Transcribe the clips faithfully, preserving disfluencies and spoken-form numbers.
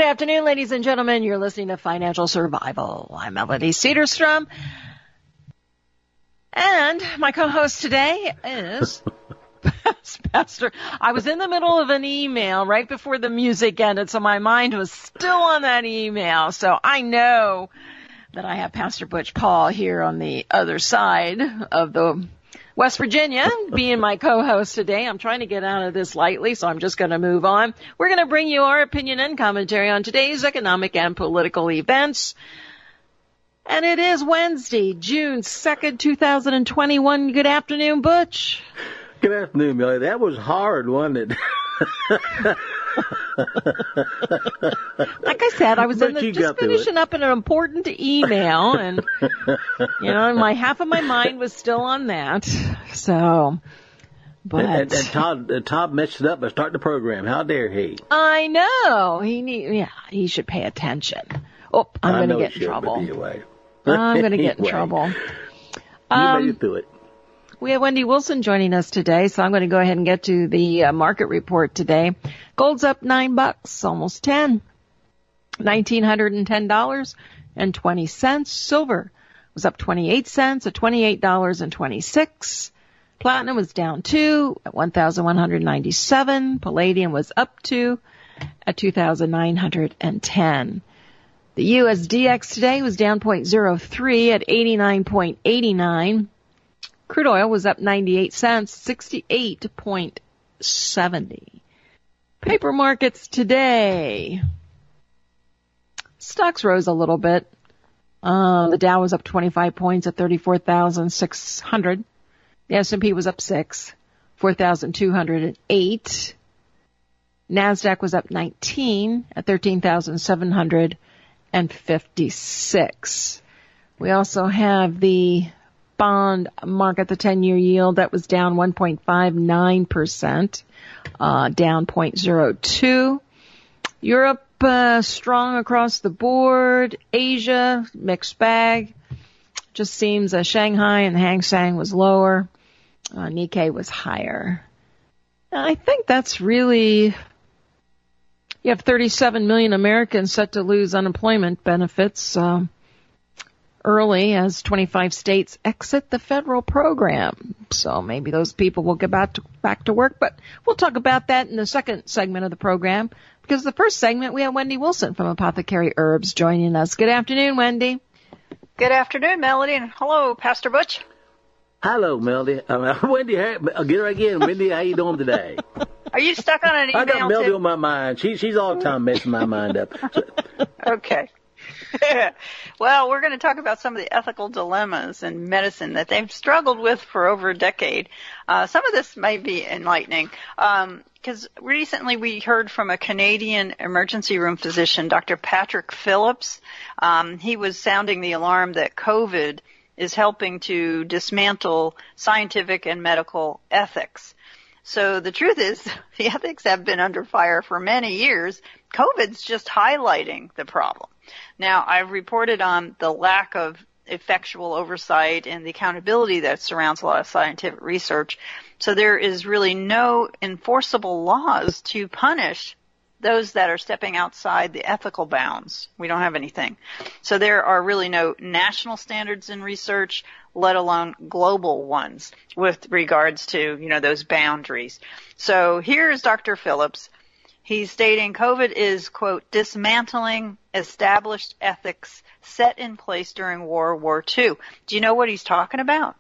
afternoon, ladies and gentlemen. You're listening to Financial Survival. I'm Melody Cedarstrom. And my co-host today is Pastor. I was in the middle of an email right before the music ended, so my mind was still on that email. So I know that I have Pastor Butch Paul here on the other side of the West Virginia being my co-host today. I'm trying to get out of this lightly, so I'm just going to move on. We're going to bring you our opinion and commentary on today's economic and political events. And it is Wednesday, June second, two thousand twenty-one. Good afternoon, Butch. Good afternoon, Millie. That was hard, wasn't it? Like I said, I was But in the, you just got through finishing it. up in an important email, and you know, my half of my mind was still on that. So, but And, and, and Todd, uh, Todd messed it up by starting the program. How dare he? I know he need, yeah, he should pay attention. Oh, I'm I going to know get he in should, trouble. but anyway. I'm going to get in Anyway, trouble. You Um, made it through it. We have Wendy Wilson joining us today, so I'm going to go ahead and get to the uh, market report today. Gold's up nine bucks, almost ten. one thousand nine hundred ten dollars and twenty cents. Silver was up twenty-eight cents at twenty-eight dollars and twenty-six cents. Platinum was down two at one thousand one hundred ninety-seven dollars. Palladium was up two at two thousand nine hundred ten. The U S D X today was down zero point zero three at eighty-nine point eight nine. Crude oil was up ninety-eight cents, sixty-eight point seven zero. Paper markets today. Stocks rose a little bit. Uh, the Dow was up twenty-five points at thirty-four thousand six hundred. The S and P was up six, four thousand two hundred eight. NASDAQ was up nineteen at thirteen thousand seven hundred fifty-six. We also have the bond market, the ten-year yield, that was down one point five nine percent, uh, down zero point zero two. Europe, uh, strong across the board. Asia, mixed bag. Just seems uh, Shanghai and Hang Seng was lower. Uh, Nikkei was higher. I think that's really... You have thirty-seven million Americans set to lose unemployment benefits um, early as twenty-five states exit the federal program. So maybe those people will get back to, back to work. But we'll talk about that in the second segment of the program, because the first segment we have Wendy Wilson from Apothecary Herbs joining us. Good afternoon, Wendy. Good afternoon, Melody, and hello, Pastor Butch. Hello, Melody. Uh, Wendy, hey, I'll get her again. Wendy, how you doing today? Are you stuck on an email? I got Melody too? on my mind. She, she's all the time messing my mind up. So, Okay. Well, we're going to talk about some of the ethical dilemmas in medicine that they've struggled with for over a decade. Uh, some of this may be enlightening, because um, recently we heard from a Canadian emergency room physician, Doctor Patrick Phillips. Um, he was sounding the alarm that COVID is helping to dismantle scientific and medical ethics. So the truth is, the ethics have been under fire for many years. COVID's just highlighting the problem. Now, I've reported on the lack of effectual oversight and the accountability that surrounds a lot of scientific research. So there is really no enforceable laws to punish those that are stepping outside the ethical bounds. We don't have anything. So there are really no national standards in research, let alone global ones with regards to, you know, those boundaries. So here's Doctor Phillips. He's stating COVID is, quote, dismantling established ethics set in place during World War Two. Do you know what he's talking about?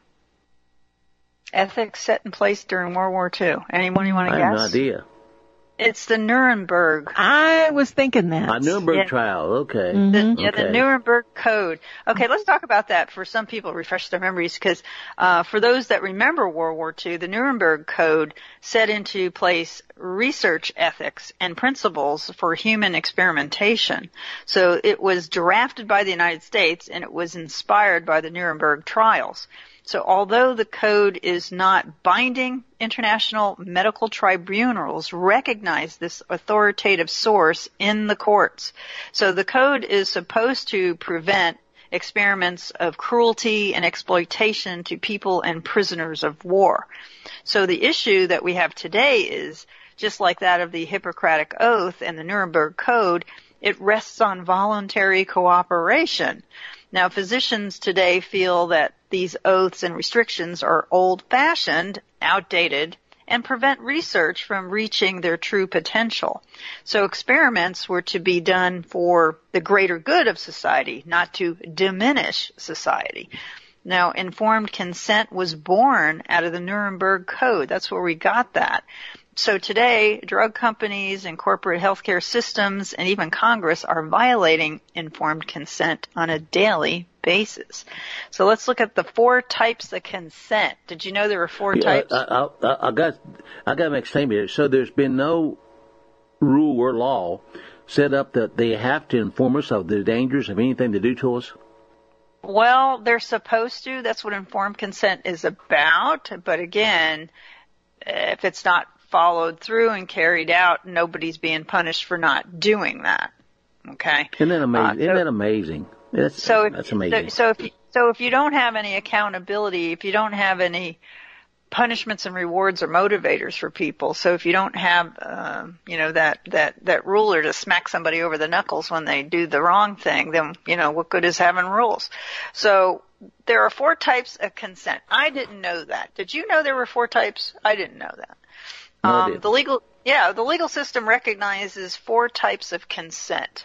Ethics set in place during World War Two. Anyone you want to I guess? have no idea. It's the Nuremberg. I was thinking that. A Nuremberg Yeah. trial, okay. Mhm. The, yeah, Okay. the Nuremberg Code. Okay, let's talk about that for some people, refresh their memories, because uh, for those that remember World War Two, the Nuremberg Code set into place research ethics and principles for human experimentation. So it was drafted by the United States, and it was inspired by the Nuremberg trials. So although the code is not binding, international medical tribunals recognize this authoritative source in the courts. So the code is supposed to prevent experiments of cruelty and exploitation to people and prisoners of war. So the issue that we have today is, just like that of the Hippocratic Oath and the Nuremberg Code, It rests on voluntary cooperation. Now, physicians today feel that these oaths and restrictions are old-fashioned, outdated, and prevent research from reaching their true potential. So experiments were to be done for the greater good of society, not to diminish society. Now, informed consent was born out of the Nuremberg Code. That's where we got that. So today, drug companies and corporate healthcare systems and even Congress are violating informed consent on a daily basis. So let's look at the four types of consent. Did you know there were four yeah, types? I, I, I got, I got to make a statement here. So there's been no rule or law set up that they have to inform us of the dangers of anything they do to us? Well, they're supposed to. That's what informed consent is about. But again, if it's not followed through and carried out, nobody's being punished for not doing that. Okay? Isn't that amazing? Uh, so, Isn't that amazing? That's, so if, that's amazing. So, so if you, so if you don't have any accountability, if you don't have any punishments and rewards or motivators for people, so if you don't have, uh, you know, that, that, that ruler to smack somebody over the knuckles when they do the wrong thing, then, you know, what good is having rules? So there are four types of consent. I didn't know that. Did you know there were four types? I didn't know that. No, I Um, didn't. the legal, yeah, the legal system recognizes four types of consent.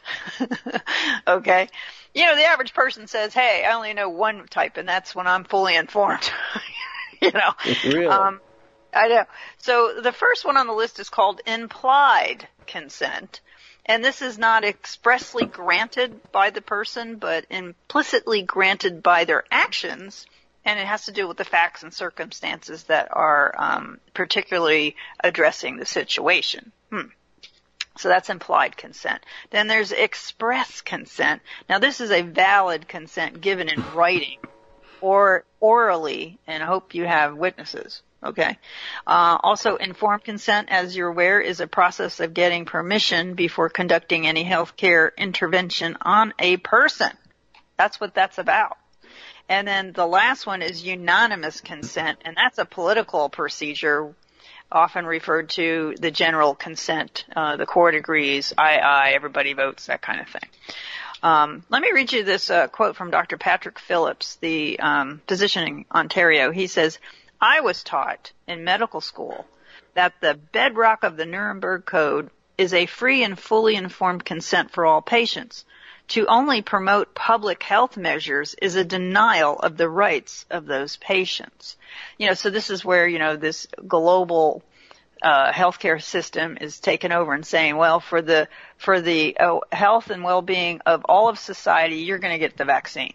Okay? You know, the average person says, hey, I only know one type, and that's when I'm fully informed. You know? Really? Um, I know. So the first one on the list is called implied consent. And this is not expressly granted by the person, but implicitly granted by their actions. And it has to do with the facts and circumstances that are um, particularly addressing the situation. Hmm. So that's implied consent. Then there's express consent. Now this is a valid consent given in writing or orally, and I hope you have witnesses. Okay. Uh, also, informed consent, as you're aware, is a process of getting permission before conducting any healthcare intervention on a person. That's what that's about. And then the last one is unanimous consent, and that's a political procedure often referred to the general consent. Uh, the court agrees, aye, aye, everybody votes, that kind of thing. Um, let me read you this uh, quote from Doctor Patrick Phillips, the um, physician in Ontario. He says, I was taught in medical school that the bedrock of the Nuremberg Code is a free and fully informed consent for all patients. To only promote public health measures is a denial of the rights of those patients. You know, so this is where, you know, this global uh healthcare system is taken over and saying, well, for the for the uh, health and well-being of all of society, you're going to get the vaccine.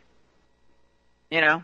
You know?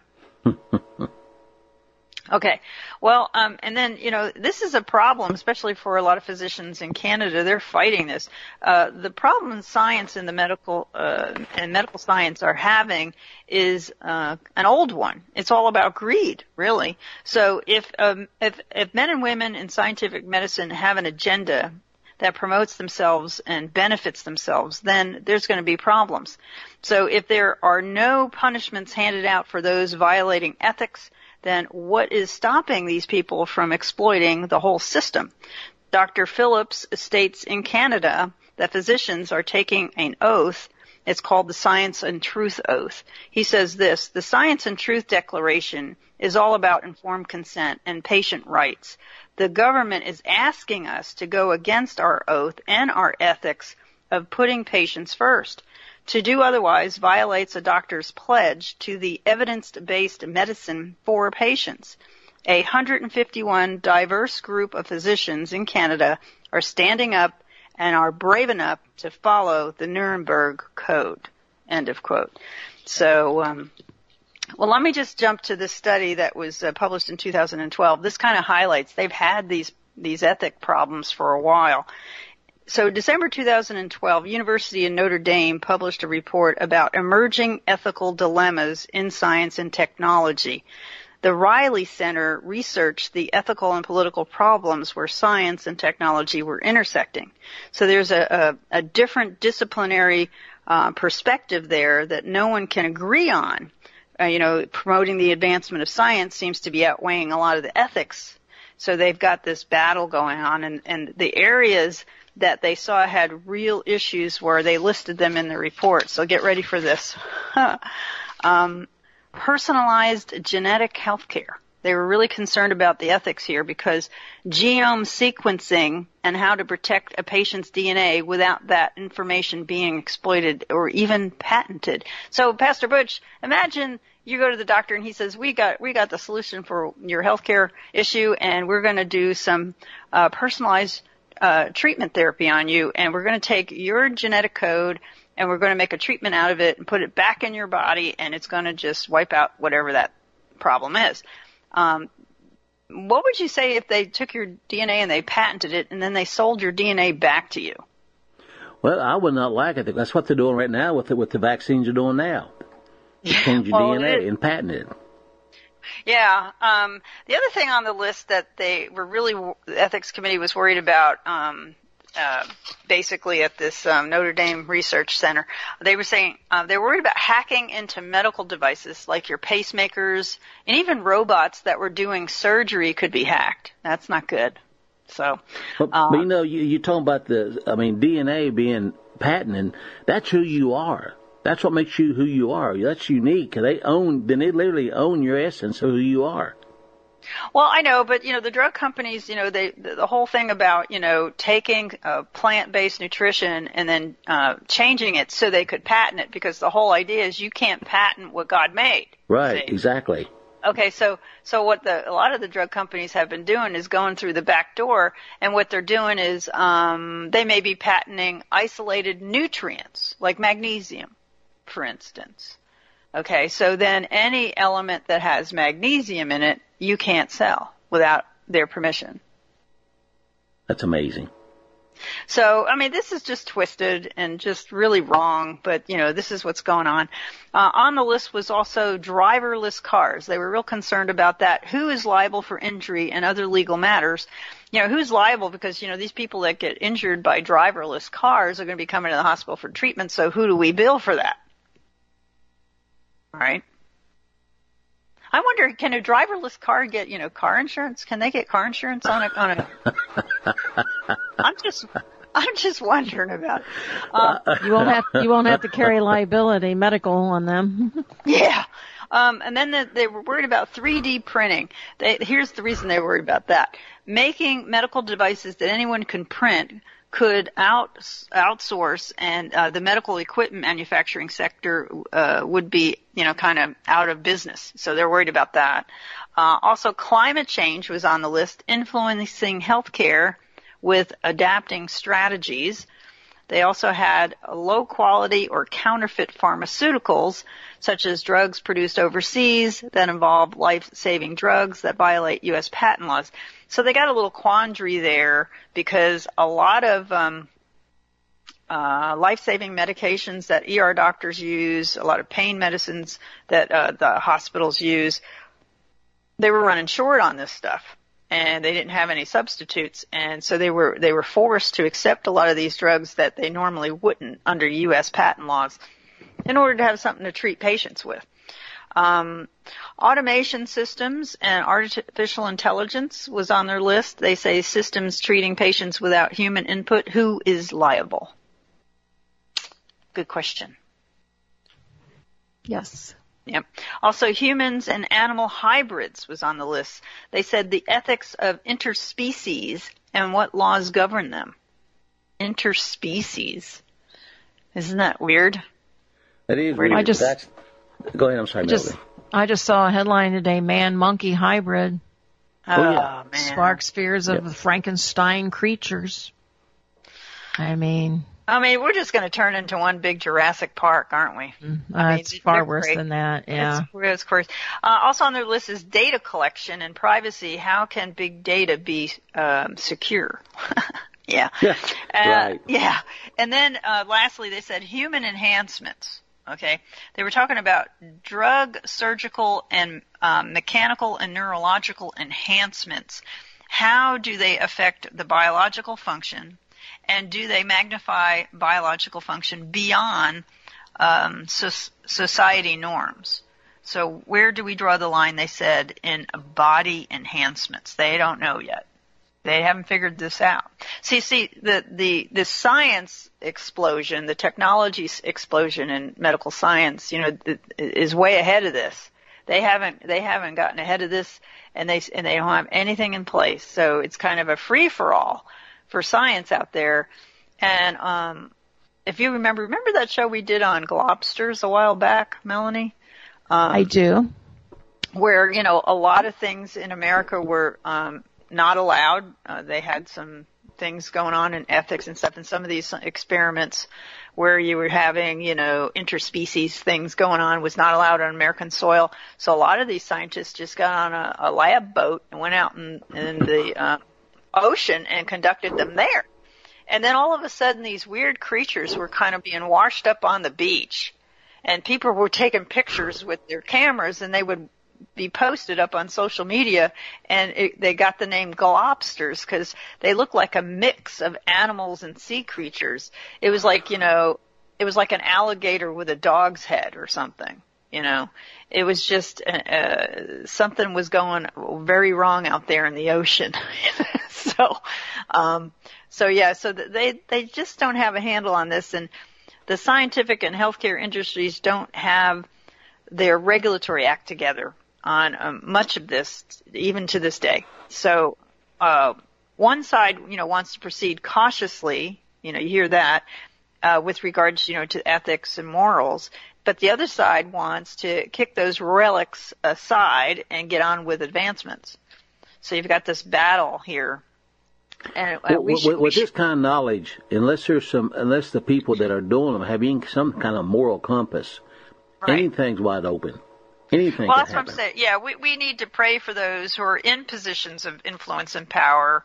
Okay. Well, um, and then, you know, this is a problem, especially for a lot of physicians in Canada. They're fighting this. Uh, the problem science and the medical, uh, and medical science are having is, uh, an old one. It's all about greed, really. So if, um, if, if men and women in scientific medicine have an agenda that promotes themselves and benefits themselves, then there's going to be problems. So if there are no punishments handed out for those violating ethics, then what is stopping these people from exploiting the whole system? Doctor Phillips states in Canada that physicians are taking an oath. It's called the Science and Truth Oath. He says this, the Science and Truth Declaration is all about informed consent and patient rights. The government is asking us to go against our oath and our ethics of putting patients first. To do otherwise violates a doctor's pledge to the evidence-based medicine for patients. A one hundred fifty-one diverse group of physicians in Canada are standing up and are brave enough to follow the Nuremberg Code. End of quote. So, um, well, let me just jump to this study that was uh, published in two thousand twelve. This kind of highlights they've had these these ethic problems for a while. So December two thousand twelve, University of Notre Dame published a report about emerging ethical dilemmas in science and technology. The Riley Center researched the ethical and political problems where science and technology were intersecting. So there's a, a, a different disciplinary uh, perspective there that no one can agree on. Uh, you know, promoting the advancement of science seems to be outweighing a lot of the ethics. So they've got this battle going on, and, and the areas that they saw had real issues where they listed them in the report. So get ready for this. um, personalized genetic healthcare. They were really concerned about the ethics here because genome sequencing and how to protect a patient's D N A without that information being exploited or even patented. So, Pastor Butch, imagine you go to the doctor and he says, we got we got the solution for your healthcare issue, and we're going to do some uh, personalized uh, treatment therapy on you, and we're going to take your genetic code and we're going to make a treatment out of it and put it back in your body, and it's going to just wipe out whatever that problem is. Um, what would you say if they took your D N A and they patented it and then they sold your D N A back to you? Well, I would not like it. That's what they're doing right now with the, with the vaccines they're doing now. They change your well, D N A it, and patent it. Yeah. Um, the other thing on the list that they were really, the ethics committee was worried about, um, uh, basically at this um, Notre Dame Research Center, they were saying uh, they were worried about hacking into medical devices like your pacemakers, and even robots that were doing surgery could be hacked. That's not good. So, but, um, but you know, you, you're talking about the, I mean, D N A being patented. That's who you are. That's what makes you who you are. That's unique. They own, then they literally own your essence of who you are. Well, I know, but, you know, the drug companies, you know, they, the, the whole thing about, you know, taking uh, plant-based nutrition and then uh, changing it so they could patent it, because the whole idea is you can't patent what God made. Right, see? Exactly. Okay, so so what the a lot of the drug companies have been doing is going through the back door, and what they're doing is um, they may be patenting isolated nutrients like magnesium, for instance. Okay, so then any element that has magnesium in it, you can't sell without their permission. That's amazing. So, I mean, this is just twisted and just really wrong, but, you know, this is what's going on. Uh, on the list was also driverless cars. They were real concerned about that. Who is liable for injury and other legal matters? You know, who's liable? Because, you know, these people that get injured by driverless cars are going to be coming to the hospital for treatment, so who do we bill for that? All right. I wonder, can a driverless car get, you know, car insurance? Can they get car insurance on a, on a, I'm just, I'm just wondering about it. Um, you won't have, you won't have to carry liability medical on them. Yeah. Um, and then the, they were worried about three D printing. They, here's the reason they were worried about that. Making medical devices that anyone can print could out, outsource, and uh, the medical equipment manufacturing sector uh, would be, you know, kind of out of business. So they're worried about that. Uh, also, climate change was on the list, influencing healthcare with adapting strategies. They also had low-quality or counterfeit pharmaceuticals, such as drugs produced overseas that involve life-saving drugs that violate U S patent laws. So they got a little quandary there because a lot of um, uh, life-saving medications that E R doctors use, a lot of pain medicines that uh, the hospitals use, they were running short on this stuff. And they didn't have any substitutes, and so they were they were forced to accept a lot of these drugs that they normally wouldn't under U S patent laws in order to have something to treat patients with. Um, automation systems and artificial intelligence was on their list. They say systems treating patients without human input. Who is liable? Good question. Yes. Yep. Also, humans and animal hybrids was on the list. They said the ethics of interspecies and what laws govern them. Interspecies. Isn't that weird? That is weird. I just, That's, go ahead, I'm sorry, I just, Melody. I just saw a headline today, man-monkey hybrid. Oh, oh yeah. man. Sparks fears of Yep. Frankenstein creatures. I mean... I mean, we're just going to turn into one big Jurassic Park, aren't we? Uh, I mean, it's far they're worse great. than that, yeah. It's, it's crazy. Uh, also on their list is data collection and privacy. How can big data be um, secure? yeah. Yeah, Uh, right. Yeah. And then uh, lastly, they said human enhancements. Okay. They were talking about drug, surgical, and um, mechanical and neurological enhancements. How do they affect the biological function? And do they magnify biological function beyond um, so, society norms? So where do we draw the line, they said, in body enhancements? They don't know yet. They haven't figured this out. See, see, the, the, the science explosion, the technology explosion in medical science, you know, is way ahead of this. They haven't, they haven't gotten ahead of this, and they, and they don't have anything in place. So it's kind of a free-for-all for science out there. And, um, if you remember, remember that show we did on globsters a while back, Melanie? Um, I do. Where, you know, a lot of things in America were, um, not allowed. Uh, they had some things going on in ethics and stuff, and some of these experiments where you were having, you know, interspecies things going on was not allowed on American soil. So a lot of these scientists just got on a, a lab boat and went out in, in the uh, ocean and conducted them there. And then all of a sudden these weird creatures were kind of being washed up on the beach, and people were taking pictures with their cameras, and they would be posted up on social media, and it, they got the name globsters because they look like a mix of animals and sea creatures. It was like, you know, it was like an alligator with a dog's head or something, you know. It was just, uh, something was going very wrong out there in the ocean. so, um, so yeah, so they, they just don't have a handle on this, and the scientific and healthcare industries don't have their regulatory act together on um, much of this, even to this day. So uh, one side, you know, wants to proceed cautiously, you know, you hear that, uh, with regards, you know, to ethics and morals, but the other side wants to kick those relics aside and get on with advancements. So you've got this battle here. And uh, well, we with, should, with we this kind of knowledge, unless there's some, unless the people that are doing them have some kind of moral compass, right. anything's wide open. Anything well, can that's happen. what I'm saying. Yeah, we, we need to pray for those who are in positions of influence and power,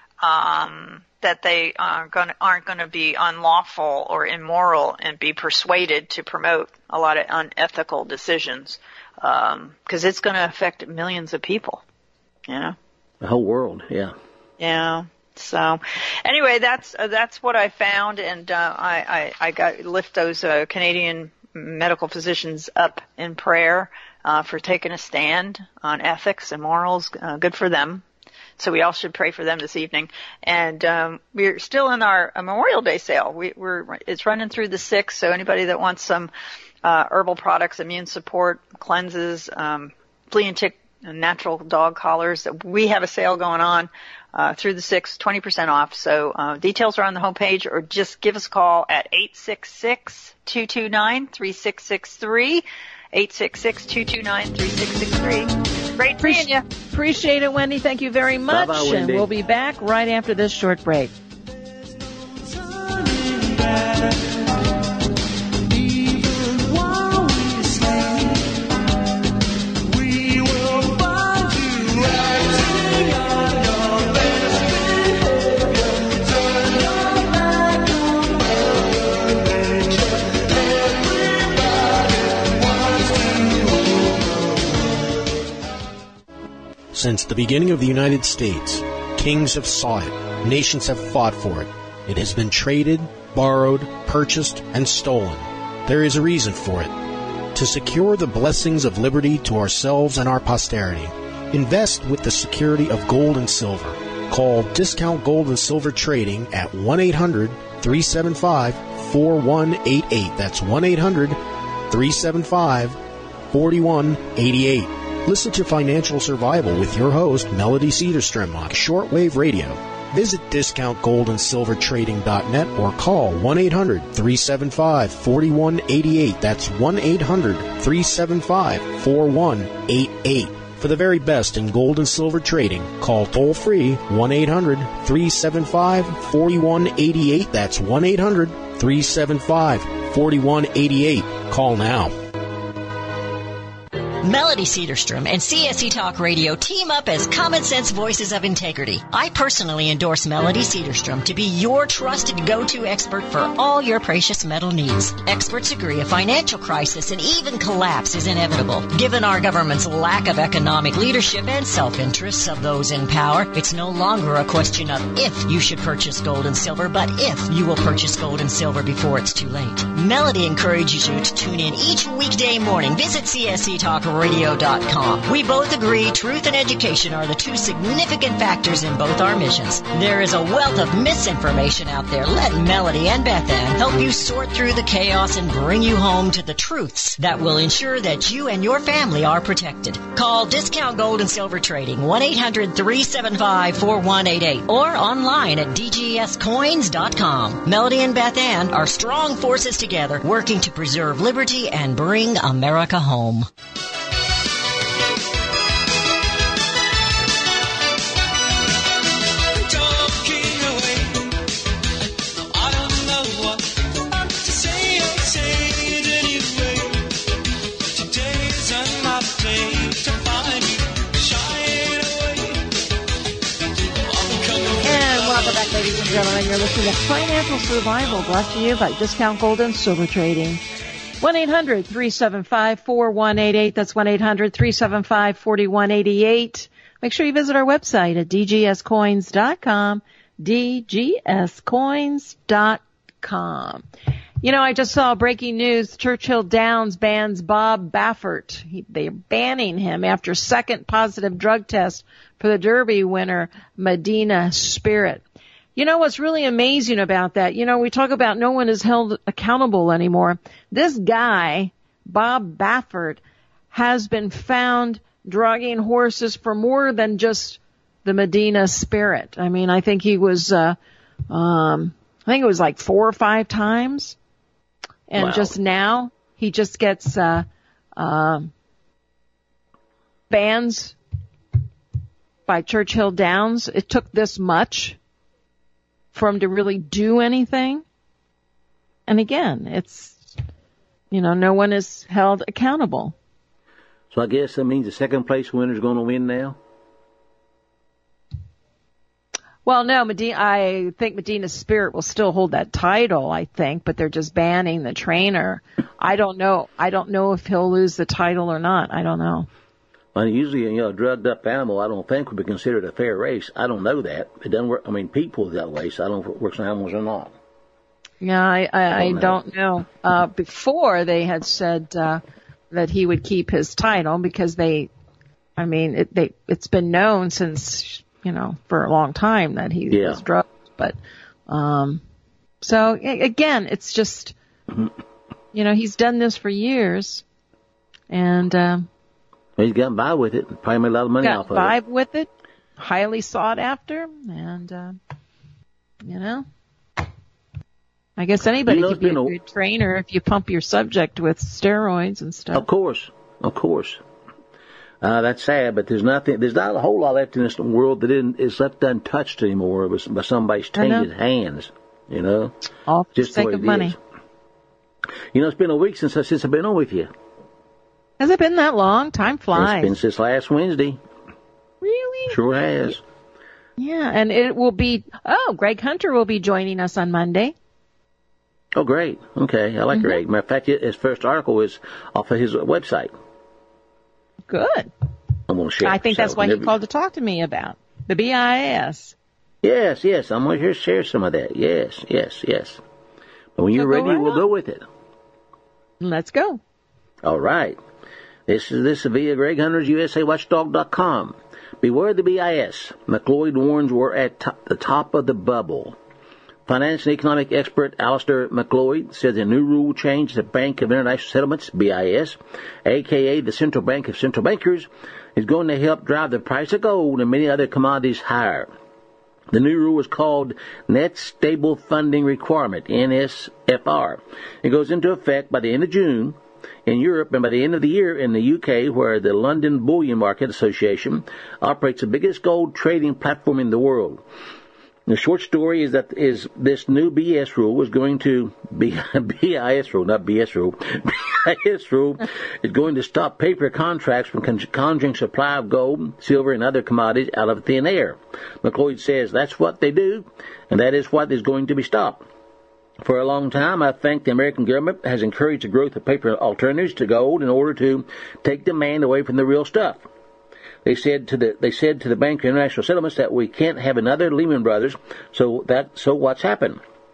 um, that they are gonna, aren't going to be unlawful or immoral and be persuaded to promote a lot of unethical decisions, because um, it's going to affect millions of people, you know? The whole world, yeah. Yeah. So, anyway, that's uh, that's what I found, and uh, I, I I got lift those uh, Canadian medical physicians up in prayer uh, for taking a stand on ethics and morals. Uh, good for them. So we all should pray for them this evening. And um, we're still in our uh, Memorial Day sale. We, we're it's running through the sixth. So anybody that wants some uh, herbal products, immune support, cleanses, um, flea and tick, natural dog collars, we have a sale going on. Uh, through the sixth, twenty percent off. So uh, details are on the homepage, or just give us a call at eight six six, two two nine, three six six three, eight six six, two two nine, three six six three. Great seeing you. Appreciate it, Wendy. Thank you very much. Bye-bye, Wendy. And we'll be back right after this short break. Since the beginning of the United States, kings have sought it, nations have fought for it. It has been traded, borrowed, purchased, and stolen. There is a reason for it. To secure the blessings of liberty to ourselves and our posterity, invest with the security of gold and silver. Call Discount Gold and Silver Trading at one eight hundred, three seven five, four one eight eight. That's one eight hundred, three seven five, four one eight eight. Listen to Financial Survival with your host, Melody Cedarstrom, on shortwave radio. Visit discount gold and silver trading dot net or call one eight hundred, three seven five, four one eight eight. That's one eight hundred, three seven five, four one eight eight. For the very best in gold and silver trading, call toll-free one eight hundred, three seven five, four one eight eight. That's one eight hundred, three seven five, four one eight eight. Call now. Melody Cedarstrom and C S E Talk Radio team up as common sense voices of integrity. I personally endorse Melody Cedarstrom to be your trusted go-to expert for all your precious metal needs. Experts agree a financial crisis and even collapse is inevitable. Given our government's lack of economic leadership and self-interests of those in power, it's no longer a question of if you should purchase gold and silver, but if you will purchase gold and silver before it's too late. Melody encourages you to tune in each weekday morning. Visit C S E Talk radio dot com. We both agree truth and education are the two significant factors in both our missions. There is a wealth of misinformation out there. Let Melody and Beth Ann help you sort through the chaos and bring you home to the truths that will ensure that you and your family are protected. Call Discount Gold and Silver Trading, one eight hundred three seven five four one eight eight, or online at d g s coins dot com. Melody and Beth Ann are strong forces together, working to preserve liberty and bring America home. Ladies and gentlemen, you're listening to Financial Survival, brought to you by Discount Gold and Silver Trading. one eight hundred three seven five four one eight eight. That's one eight hundred three seven five four one eight eight. Make sure you visit our website at d g s coins dot com, d g s coins dot com. You know, I just saw breaking news. Churchill Downs bans Bob Baffert. He, they're banning him after second positive drug test for the Derby winner, Medina Spirit. You know what's really amazing about that? You know, we talk about no one is held accountable anymore. This guy, Bob Baffert, has been found drugging horses for more than just the Medina Spirit. I mean, I think he was, uh, um, I think it was like four or five times. And wow. just now, he just gets, uh, uh, bans by Churchill Downs. It took this much for him to really do anything. And again, it's, you know, no one is held accountable. So I guess that means the second place winner's going to win now? Well, no, Medina, I think Medina Spirit will still hold that title, I think, but they're just banning the trainer. I don't know. I don't know if he'll lose the title or not. I don't know. Well, usually, you know, a drugged-up animal, I don't think would be considered a fair race. I don't know that. It doesn't work. I mean, people that way, so I don't know if it works on animals or not. Yeah, I, I, I, don't, I don't know. know. Uh, before they had said uh, that he would keep his title because they, I mean, it, they, it's been known since, you know, for a long time that he yeah. was drugged. But, um, so again, it's just, you know, he's done this for years, and. Um, He's gotten by with it. Probably made a lot of money off of it. Got by with it. Highly sought after. And, uh, you know, I guess anybody you know, could be a good a... trainer if you pump your subject with steroids and stuff. Of course. Of course. Uh, that's sad, but there's nothing, there's not a whole lot left in this world that isn't, is left untouched anymore by somebody's tainted hands, you know? All for the sake of money. Is. You know, it's been a week since, since I've been on with you. Has it been that long? Time flies. It's been since last Wednesday. Really? Sure has. Yeah, and it will be, oh, Greg Hunter will be joining us on Monday. Oh, great. Okay, I like mm-hmm. Greg. Matter of fact, his first article is off of his website. Good. I'm going to share I think so that's what he called to talk to me about, the B I S. Yes, yes, I'm going to share some of that. Yes, yes, yes. But when you're so ready, right we'll on. go with it. Let's go. All right. This is this via Greg Hunter's U S A Watchdog dot com. Beware the B I S. McLeod warns we're at top, the top of the bubble. Finance and economic expert Alistair McLeod says a new rule change the Bank of International Settlements, B I S, a k a the Central Bank of Central Bankers, is going to help drive the price of gold and many other commodities higher. The new rule is called Net Stable Funding Requirement, N S F R. It goes into effect by the end of June in Europe, and by the end of the year in the U K, where the London Bullion Market Association operates the biggest gold trading platform in the world. The short story is that is this new B S rule is going to be B I S rule, not B S rule. B I S rule is going to stop paper contracts from conjuring supply of gold, silver, and other commodities out of thin air. McLeod says that's what they do, and that is what is going to be stopped. For a long time, I think the American government has encouraged the growth of paper alternatives to gold in order to take demand away from the real stuff. They said to the they said to the Bank of International Settlements that we can't have another Lehman Brothers. So that so what's happened?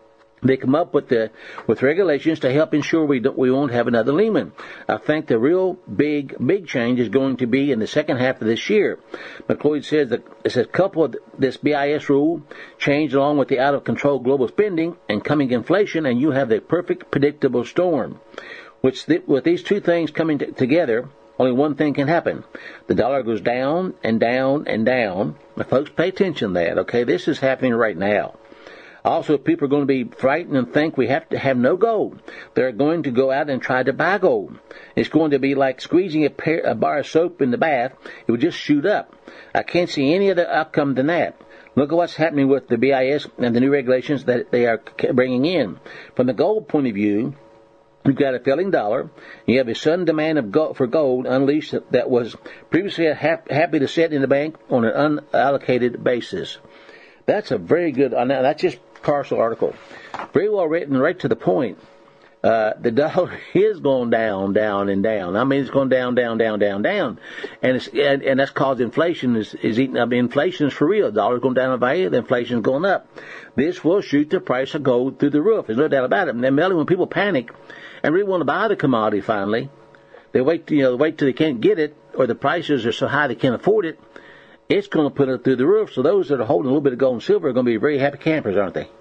They come up with the with regulations to help ensure we don't, we won't have another Lehman. I think the real big big change is going to be in the second half of this year. McLeod says that it says couple of this B I S rule change along with the out of control global spending and coming inflation, and you have the perfect predictable storm. Which th- with these two things coming t- together, only one thing can happen: the dollar goes down and down and down. Now, folks, pay attention to that. Okay, this is happening right now. Also, people are going to be frightened and think we have to have no gold. They're going to go out and try to buy gold. It's going to be like squeezing a, pair, a bar of soap in the bath. It would just shoot up. I can't see any other outcome than that. Look at what's happening with the B I S and the new regulations that they are bringing in. From the gold point of view, you've got a failing dollar. You have a sudden demand of gold, for gold unleashed that was previously happy to sit in the bank on an unallocated basis. That's a very good, now that's just partial article. Very well written, right to the point. Uh, the dollar is going down, down, and down. I mean, it's going down, down, down, down, down. And it's, and, and that's caused inflation is, is eating up. Inflation is for real. The dollar's going down in value, the inflation is going up. This will shoot the price of gold through the roof. There's no doubt about it. And then, Melly, when people panic and really want to buy the commodity finally, they wait, you know, wait till they can't get it, or the prices are so high they can't afford it. It's going to put it through the roof. So those that are holding a little bit of gold and silver are going to be very happy campers, aren't they?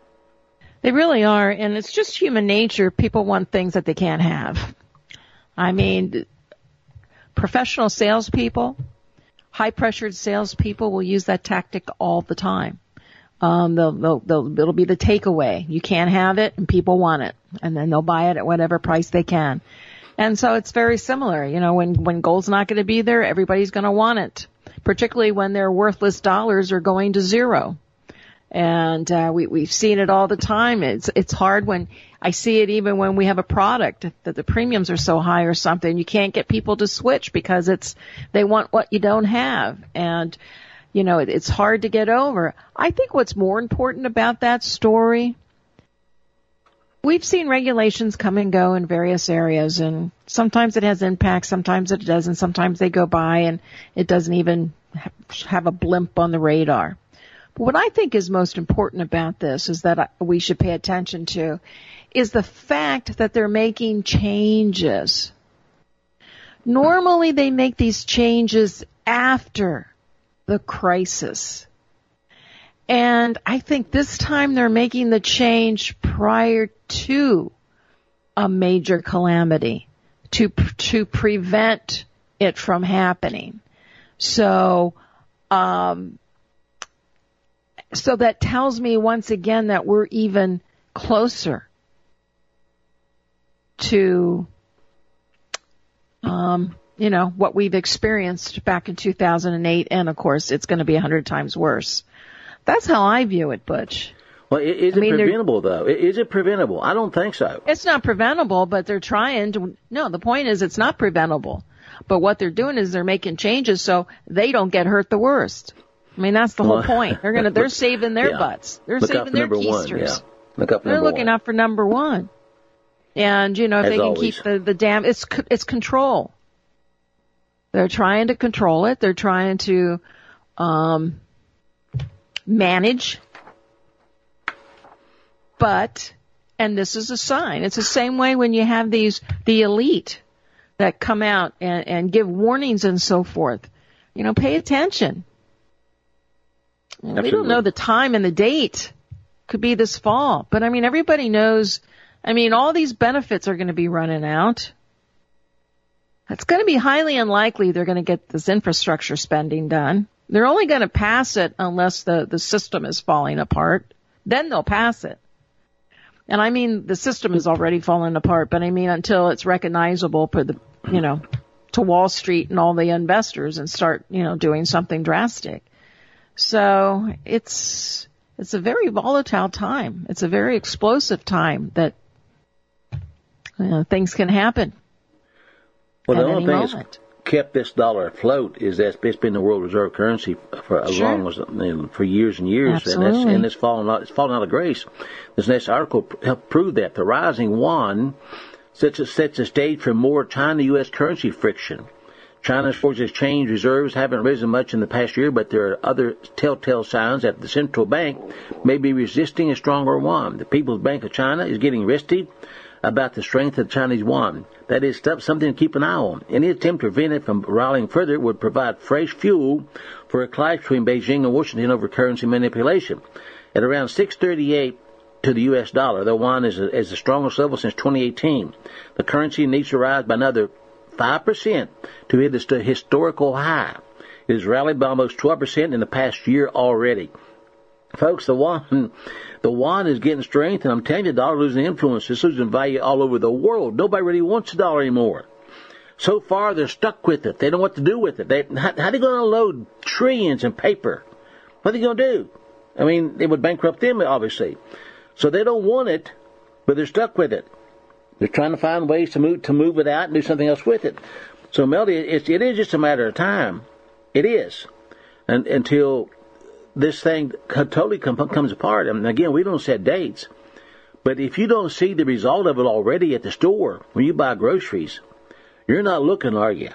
They really are, and it's just human nature. People want things that they can't have. I mean, professional salespeople, high-pressured salespeople will use that tactic all the time. Um, they'll, they'll, they'll, it'll be the takeaway. You can't have it, and people want it, and then they'll buy it at whatever price they can. And so it's very similar. You know, when when gold's not going to be there, everybody's going to want it, particularly when their worthless dollars are going to zero. And uh, we, we've seen it all the time. It's it's hard when I see it even when we have a product that the premiums are so high or something. You can't get people to switch because it's they want what you don't have. And, you know, it, it's hard to get over. I think what's more important about that story, we've seen regulations come and go in various areas, and sometimes it has impact, sometimes it doesn't, sometimes they go by and it doesn't even have a blimp on the radar. But what I think is most important about this is that we should pay attention to is the fact that they're making changes. Normally they make these changes after the crisis. And I think this time they're making the change prior to a major calamity to to prevent it from happening. So, um, so that tells me once again that we're even closer to, um, you know, what we've experienced back in two thousand eight, and of course it's going to be a hundred times worse. That's how I view it, Butch. Well, is it I mean, preventable, though? Is it preventable? I don't think so. It's not preventable, but they're trying to. No, the point is it's not preventable. But what they're doing is they're making changes so they don't get hurt the worst. I mean, that's the whole point. They're gonna, they're saving their yeah. butts. They're Look saving their keisters. One, yeah. Look up they're number looking one. out for number one. And, you know, if As they can always. keep the, the dam, it's, it's control. They're trying to control it. They're trying to, um, manage. But, and this is a sign. It's the same way when you have these, the elite that come out and, and give warnings and so forth. You know, pay attention. Absolutely. We don't know the time and the date. Could be this fall. But I mean, everybody knows, I mean, all these benefits are going to be running out. It's going to be highly unlikely they're going to get this infrastructure spending done. They're only going to pass it unless the, the system is falling apart. Then they'll pass it. And I mean, the system is already falling apart, but I mean, until it's recognizable for the, you know, to Wall Street and all the investors and start, you know, doing something drastic. So it's, it's a very volatile time. It's a very explosive time that, you know, things can happen. Well, at the only any thing moment. that's kept this dollar afloat is that it's been the world reserve currency for as Sure. long as, you know, for years and years. Absolutely. And, that's, and it's fallen out, it's fallen out of grace. This next article helped prove that. The rising yuan sets a, sets a stage for more China-U S currency friction. China's foreign exchange reserves haven't risen much in the past year, but there are other telltale signs that the central bank may be resisting a stronger yuan. The People's Bank of China is getting restive about the strength of the Chinese yuan. That is something to keep an eye on. Any attempt to prevent it from rallying further would provide fresh fuel for a clash between Beijing and Washington over currency manipulation. At around six thirty-eight to the U S dollar, the yuan is, a, is the strongest level since twenty eighteen. The currency needs to rise by another five percent to hit its historical high. It has rallied by almost twelve percent in the past year already. Folks, the yuan, the yuan is getting strength, and I'm telling you, the dollar losing influence. It's losing value all over the world. Nobody really wants the dollar anymore. So far, they're stuck with it. They don't know what to do with it. They, how, how are they going to unload trillions in paper? What are they going to do? I mean, it would bankrupt them, obviously. So they don't want it, but they're stuck with it. They're trying to find ways to move to move it out and do something else with it. So, Melody, it, it is just a matter of time. It is. And until this thing totally com- comes apart. And again, we don't set dates. But if you don't see the result of it already at the store when you buy groceries, you're not looking, are you?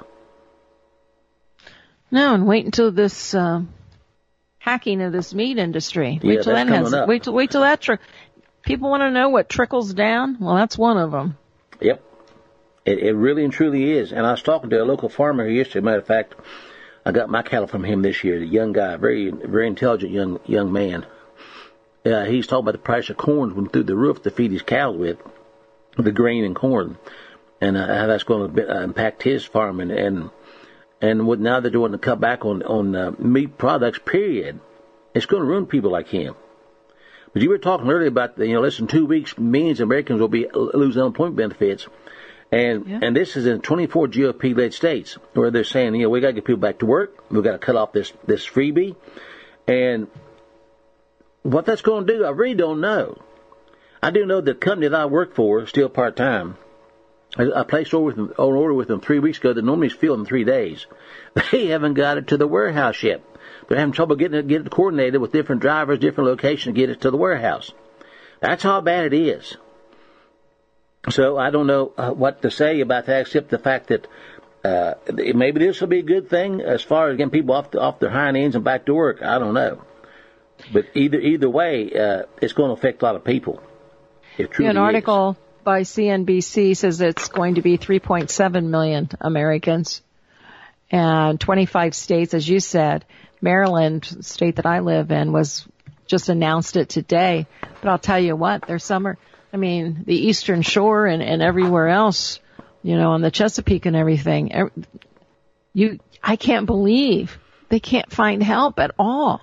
No, and wait until this uh, hacking of this meat industry. Wait yeah, till that has. Up. Wait till wait till that. Tri- People want to know what trickles down. Well, that's one of them. Yep, it, it really and truly is. And I was talking to a local farmer yesterday. Matter of fact, I got my cattle from him this year. A young guy, very very intelligent young young man. Uh, he's talking about the price of corn went through the roof to feed his cows with, the grain and corn, and uh, how that's going to uh, impact his farm. And and, and what now they're doing to cut back on on uh, meat products. Period. It's going to ruin people like him. But you were talking earlier about, you know, less than two weeks, millions of Americans will be losing unemployment benefits. And yeah. and this is in twenty-four G O P-led states where they're saying, you know, we got to get people back to work. We've got to cut off this, this freebie. And what that's going to do, I really don't know. I do know the company that I work for, still part-time, I, I placed order with them, an order with them three weeks ago that normally is filled in three days. They haven't got it to the warehouse yet. They're having trouble getting it, getting it coordinated with different drivers, different locations to get it to the warehouse. That's how bad it is. So I don't know uh, what to say about that, except the fact that uh, maybe this will be a good thing as far as getting people off the, off their hind ends and back to work. I don't know. But either either way, uh, it's going to affect a lot of people. It truly yeah, an article is. by C N B C says it's going to be three point seven million Americans and twenty-five states, as you said. Maryland, state that I live in, was just announced it today. But I'll tell you what, there's summer. I mean, the Eastern Shore and, and everywhere else, you know, on the Chesapeake and everything. You, I can't believe they can't find help at all.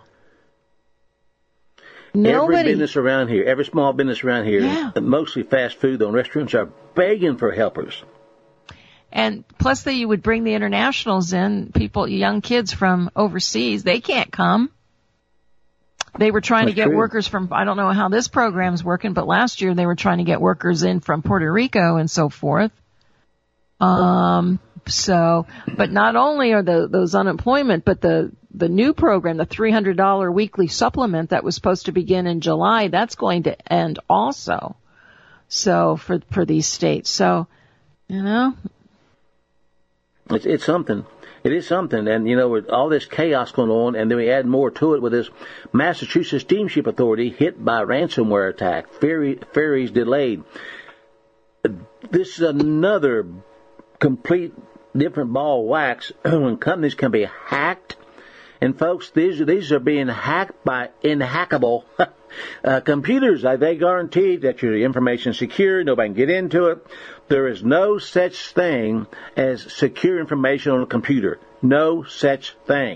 Nobody. Every business around here, every small business around here, yeah. mostly fast food on restaurants, are begging for helpers. And plus that you would bring the internationals in, people, young kids from overseas, they can't come. They were trying That's to get true. workers from, I don't know how this program's working, but last year they were trying to get workers in from Puerto Rico and so forth. Um, so, but not only are the, those unemployment, but the, the new program, the three hundred dollars weekly supplement that was supposed to begin in July, that's going to end also. So for, for these states. So, you know. It's, it's something. It is something. And, you know, with all this chaos going on, and then we add more to it with this Massachusetts Steamship Authority hit by ransomware attack, ferry, ferries delayed. This is another complete different ball of wax when companies can be hacked. And, folks, these, these are being hacked by inhackable uh, computers. They guarantee that your information is secure, nobody can get into it. There is no such thing as secure information on a computer. No such thing.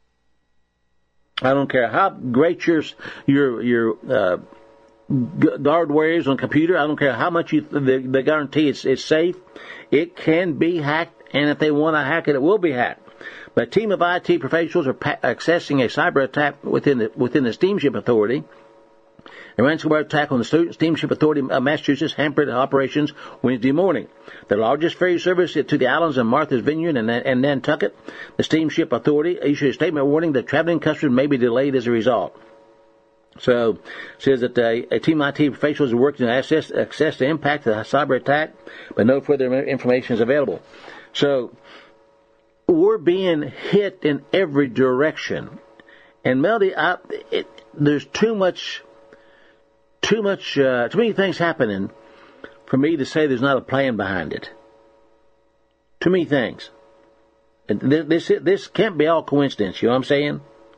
I don't care how great your your your uh, guardware is on a computer. I don't care how much you they, they guarantee it's it's safe. It can be hacked, and if they want to hack it, it will be hacked. But a team of I T professionals are pa- accessing a cyber attack within the within the Steamship Authority. A ransomware attack on the Steamship Authority of Massachusetts hampered operations Wednesday morning. The largest ferry service to the islands of Martha's Vineyard and, and Nantucket, the Steamship Authority issued a statement warning that traveling customers may be delayed as a result. So, it says that uh, a team of I T professionals are working to assess, assess the impact of the cyber attack, but no further information is available. So, we're being hit in every direction. And Melody, I, it, there's too much, too much, uh, too many things happening for me to say there's not a plan behind it. Too many things. And this, this, this can't be all coincidence, you know what I'm saying?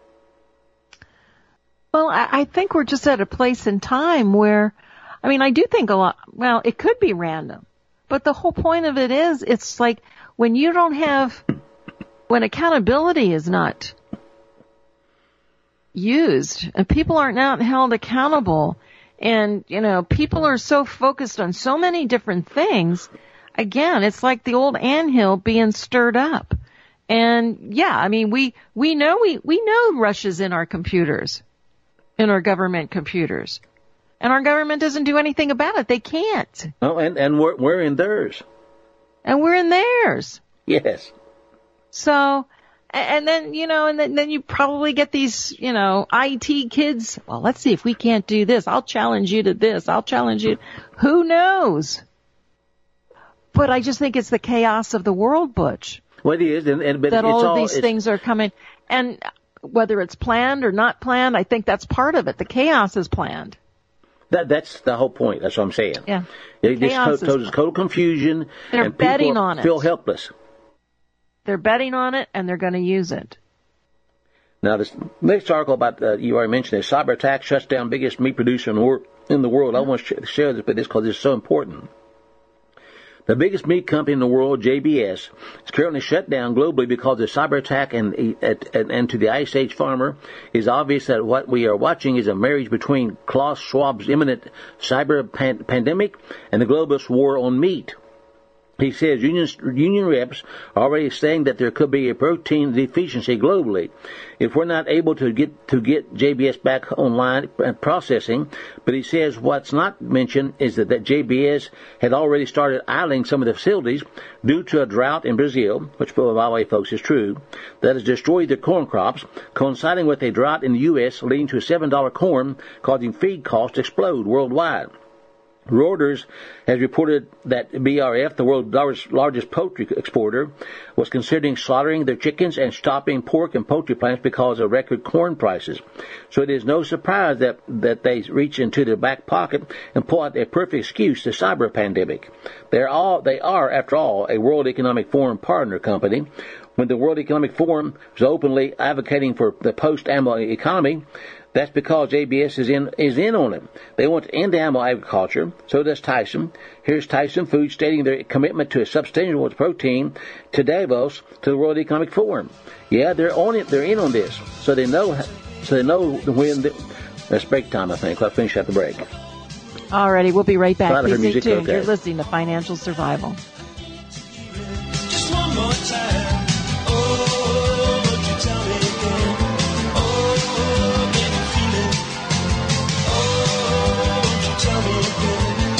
Well, I, I think we're just at a place in time where, I mean, I do think a lot, well, it could be random. But the whole point of it is, it's like when you don't have, when accountability is not used and people aren't out held accountable and, you know, people are so focused on so many different things, again, it's like the old anthill being stirred up. And yeah, I mean, we, we know, we, we know Russia's in our computers, in our government computers. And our government doesn't do anything about it. They can't. Oh, and, and we're, we're in theirs. And we're in theirs. Yes. So, and then, you know, and then, then you probably get these, you know, I T kids. Well, let's see if we can't do this. I'll challenge you to this. I'll challenge you. Who knows? But I just think it's the chaos of the world, Butch. Well, it is. And, and, but that it's all of all, these things are coming. And whether it's planned or not planned, I think that's part of it. The chaos is planned. That that's the whole point. That's what I'm saying. Yeah. It just causes total confusion. They're and betting people on it. Feel helpless. They're betting on it, and they're going to use it. Now, this next article about uh, you already mentioned it. Cyber attack shuts down biggest meat producer in the, wor- in the world. I want to share this, but this because it's so important. The biggest meat company in the world, J B S, is currently shut down globally because of the cyber attack, and, and, and to the Ice Age farmer, it's obvious that what we are watching is a marriage between Klaus Schwab's imminent cyber pan- pandemic and the globalist war on meat. He says union, union reps are already saying that there could be a protein deficiency globally if we're not able to get to get J B S back online and processing. But he says what's not mentioned is that, that J B S had already started idling some of the facilities due to a drought in Brazil, which, by the way, folks, is true, that has destroyed their corn crops, coinciding with a drought in the U S, leading to seven dollars corn, causing feed costs to explode worldwide. Reuters has reported that B R F, the world's largest poultry exporter, was considering slaughtering their chickens and stopping pork and poultry plants because of record corn prices. So it is no surprise that, that they reach into their back pocket and pull out a perfect excuse to cyber pandemic. They're all, they are, after all, a World Economic Forum partner company. When the World Economic Forum is openly advocating for the post-ammo economy, that's because J B S is in is in on it. They want to end animal agriculture. So does Tyson. Here's Tyson Foods stating their commitment to a sustainable protein to Davos, to the World Economic Forum. Yeah, they're on it. They're in on this. So they know. So they know when. The, that's break time, I think. I'll finish at the break. Alrighty, we'll be right back. Please stay tuned. Okay. You're listening to Financial Survival. Just one more time. Oh, would you tell me again? Oh, can you feel it? Oh, would you tell me again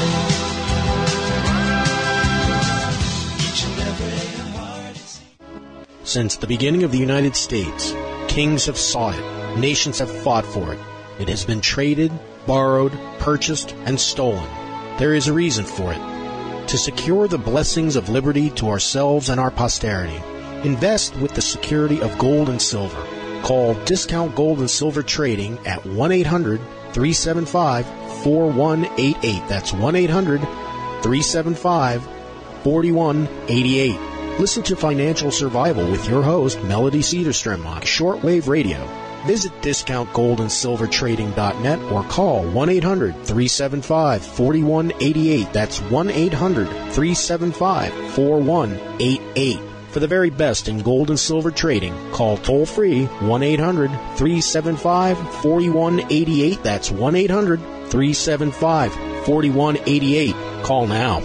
tonight? Each and every heart. Since the beginning of the United States, kings have sought it, nations have fought for it. It has been traded, borrowed, purchased, and stolen. There is a reason for it. To secure the blessings of liberty to ourselves and our posterity, invest with the security of gold and silver. Call Discount Gold and Silver Trading at one eight hundred, three seven five, four one eight eight. That's one eight hundred, three seven five, four one eight eight. Listen to Financial Survival with your host, Melody Cedarstrom, on shortwave radio. Visit discount gold and silver trading dot net or call one eight hundred, three seven five, four one eight eight. That's one eight hundred, three seven five, four one eight eight. For the very best in gold and silver trading, call toll-free one eight hundred, three seven five, four one eight eight. That's one eight hundred, three seven five, four one eight eight. Call now.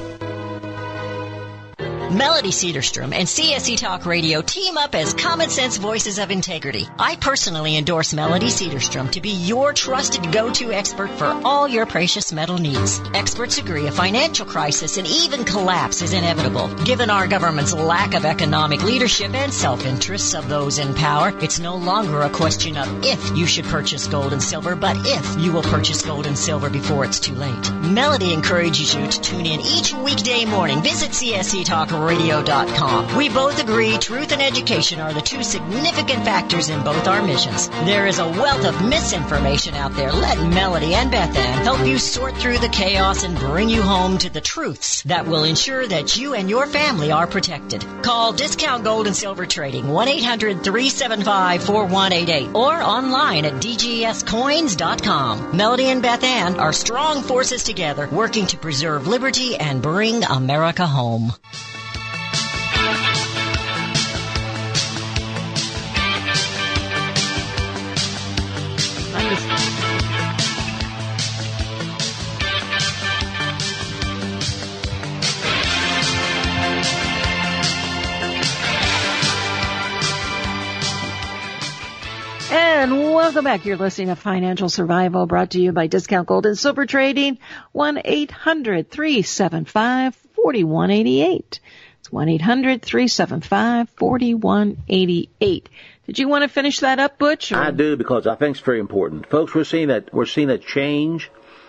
Melody Cedarstrom and C S E Talk Radio team up as common sense voices of integrity. I personally endorse Melody Cedarstrom to be your trusted go-to expert for all your precious metal needs. Experts agree a financial crisis and even collapse is inevitable. Given our government's lack of economic leadership and self-interests of those in power, it's no longer a question of if you should purchase gold and silver, but if you will purchase gold and silver before it's too late. Melody encourages you to tune in each weekday morning. Visit C S E Talk radio dot com. We both agree truth and education are the two significant factors in both our missions. There is a wealth of misinformation out there. Let Melody and Beth Ann help you sort through the chaos and bring you home to the truths that will ensure that you and your family are protected. Call Discount Gold and Silver Trading, one eight hundred three seven five four one eight eight, or online at d g s coins dot com. Melody and Beth Ann are strong forces together, working to preserve liberty and bring America home. I'm just... And welcome back. You're listening to Financial Survival, brought to you by Discount Gold and Silver Trading, one eight hundred three seven five four one eight eight. It's one eight hundred three seven five four one eight eight. Did you want to finish that up, Butch? Or? I do, because I think it's very important. Folks, we're seeing that we're seeing a change